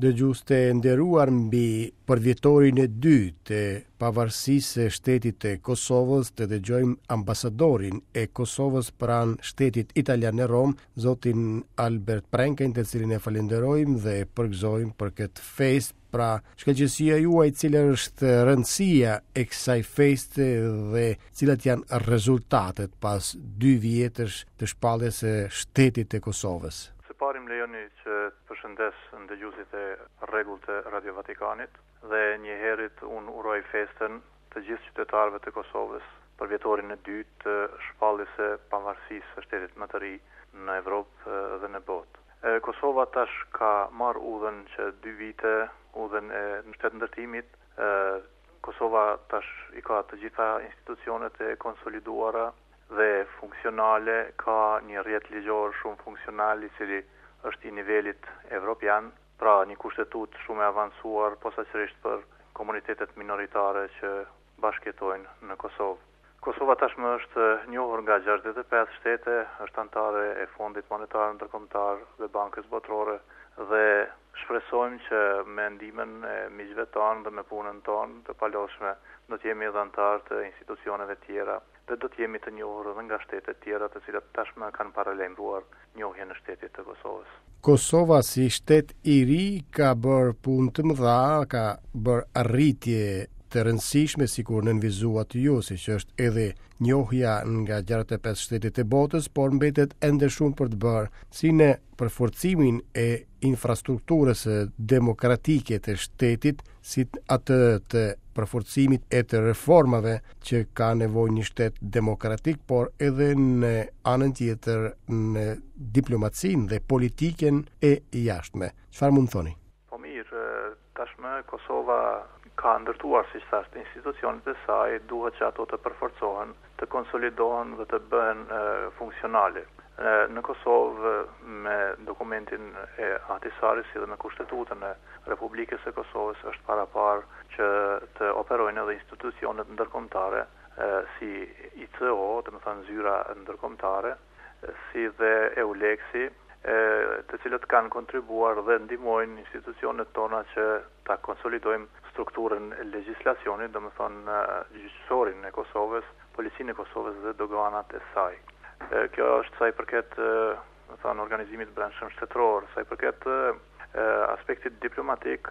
Dëgjues të nderuar, mbi përvjetorin e dytë të pavarësisë së shtetit të Kosovës, të dëgjojmë ambasadorin e Kosovës pranë shtetit italian në Rom, zotin Albert Prenken, të cilin e falenderojmë dhe përgëzojmë për këtë festë. Pra, shkëlqësia juaj, cila është rëndësia e kësaj feste dhe cilat janë rezultatet pas 2 vjetësh të shpalljes së shtetit të Kosovës. Parim lejoni që të përshëndes ndëgjuesit e rregullt të Radio Vatikanit dhe njëherët unë uroj festën të gjithë qytetarëve të Kosovës për vjetorin e dytë të shpalljes së pavarësisë së shtetit më të ri në Evropë dhe në botë. Kosova tash ka marrë udhën që 2 vite, udhën e mbështetëndërtimit. Kosova tash i ka të gjitha institucionet e konsoliduara dhe funksionale, ka një rrjet ligjor shumë funksional i cili është i nivelit evropian, pra një kushtetut shumë e avancuar posaçërisht për komunitetet minoritare që bashkëjetojnë në Kosovë. Kosova tashmë është njohur nga 65 shtete, është anëtare e Fondit Monetar Ndërkombëtar dhe Bankës Botërore dhe shpresojmë që me ndihmën e miqve tanë dhe me punën tonë të paloshme do të jemi edhe anëtar të institucioneve tjera dhe do të jemi të njohur edhe nga shtetet tjera të cilat tashmë kanë paralajmëruar njohjen e shtetit të Kosovës. Kosova si shtet i ri ka bërë punë të mëdha, ka bërë arritje të rëndësishme sikur nënvizuat ju, siç është edhe njohja nga 65 shtetet e botës, por mbetet ende shumë për të bërë, si në përforcimin e infrastrukturës demokratike të shtetit, si atë të përforcimit e të reformave që ka nevojë një shtet demokratik, por edhe në anën tjetër në diplomacinë dhe politiken e jashtme. Çfarë mund thoni? Po mirë, tashmë Kosova ka ndërtuar, siç thashë, institucionet e saj, duhet që ato të përforcohen, të konsolidohen dhe të bëhen funksionale. Në Kosovë, me dokumentin e Ahtisaris si dhe me kushtetutën e Republikës së Kosovës, është parapar që të operojnë edhe institucionet ndërkombëtare, si ICO, të më thënë zyra ndërkombëtare, si dhe EULEX-i, të cilët kanë kontribuar dhe ndihmojnë institucionet tona që ta konsolidojmë strukturën e legjislacionit, do më thonë gjyqësorin e Kosovës, policinë e Kosovës dhe doganat e saj. Kjo është sa i përket organizimit brendshëm shtetëror, sa i përket aspektit diplomatik,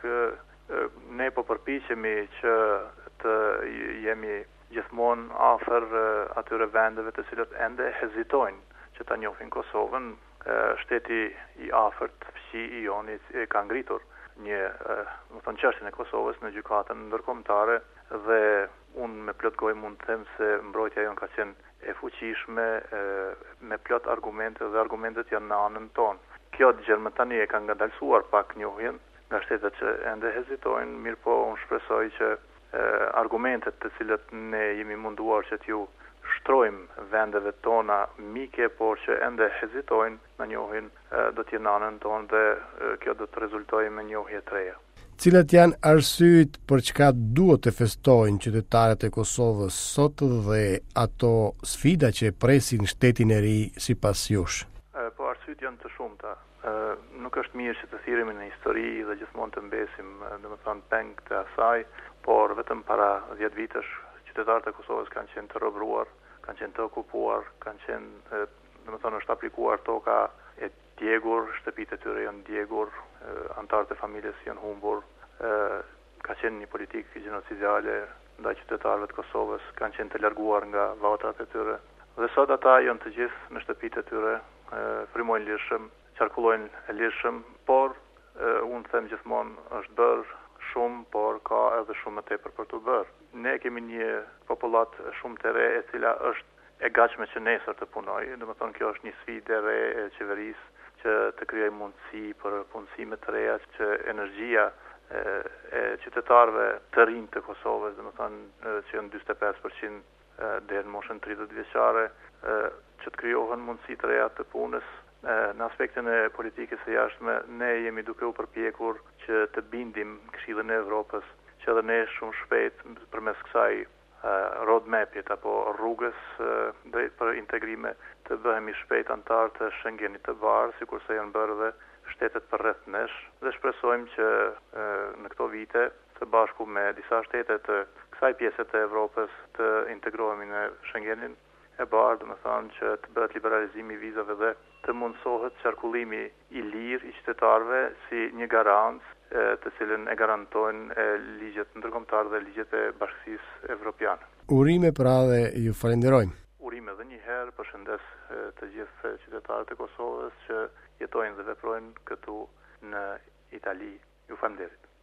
ne po përpiqemi që të jemi gjithmonë afër atyre vendeve të cilët ende hezitojnë që ta njohin Kosovën. Shteti i afërt, fqi i joni, ka ngritur çështjen e Kosovës në gjykatën ndërkombëtare dhe unë me plot gojë mund të them se mbrojtja jonë ka qenë e fuqishme, me plot argumente dhe argumentet janë në anën tonë. Kjo dëgjëm tani e ka ngadalësuar pak njohjen nga shtetet që ende hezitojnë, mirë po unë shpresoj që argumentet të cilët ne jemi munduar që t'ju shtrojmë vendeve tona mike, por që ende hezitojnë në njohjen, do t'jenë në anën tonë dhe kjo do të rezultojë me njohje të reja. Cilat janë arsyet për çka duhet të festojnë qytetarët e Kosovës sot dhe ato sfida që presin shtetin e ri sipas jush? Po arsyet janë të shumta. Nuk është mirë që të thirremi në histori dhe gjithmonë të mbesim, domethënë peng të asaj, por vetëm para 10 vitesh qytetarët e Kosovës kanë qenë të robëruar, kanë qenë të okupuar, kanë qenë, është aplikuar toka e djegur, shtëpitë e tyre janë djegur, anëtarët e familjes janë humbur, ka qenë një politikë gjenocidiale ndaj qytetarëve të Kosovës, kanë qenë të larguar nga votrat e tyre. Dhe sot ata janë të gjithë në shtëpitë e tyre, frymojnë lirshëm, qarkullojnë e lirshëm, por unë them gjithmonë është bërë shumë, por ka edhe shumë më tepër për të bërë. Ne kemi një popullat shumë të re e cila është e gatshme që nesër të punojë, domethënë kjo është një sfidë e re e qeverisë që të krijojë mundësi për punësime të reja, që energjia e qytetarëve të rinj të Kosovës, domethënë që janë 45% deri në moshën 30 vjeçare, që të krijohen mundësi të reja të punës. Në aspektin e politikës së jashtme, ne jemi duke u përpjekur që të bindim Këshillin e Evropës, që edhe ne shumë shpejt përmes kësaj roadmap-it apo rrugës drejt për integrime të bëhemi shpejt antar të Schengenit të bardhë, sikurse janë bërë dhe shtetet përreth nesh dhe shpresojmë që në këto vite të bashku me disa shtete të kësaj pjese të Evropës të integrohemi në Schengenin e bardhë, më thonë që të bëhet liberalizimi i vizave dhe të mundsohet qarkullimi i lirë i qytetarëve si një garancë të cilën e garantojnë ligjet ndërkombëtar dhe ligjet e Bashkisë Evropiane. Urime pra dhe ju falenderojmë. Urime edhe një herë, përshëndes të gjithë qytetarët e Kosovës që jetojnë dhe veprojnë këtu në Itali. Ju falenderoj.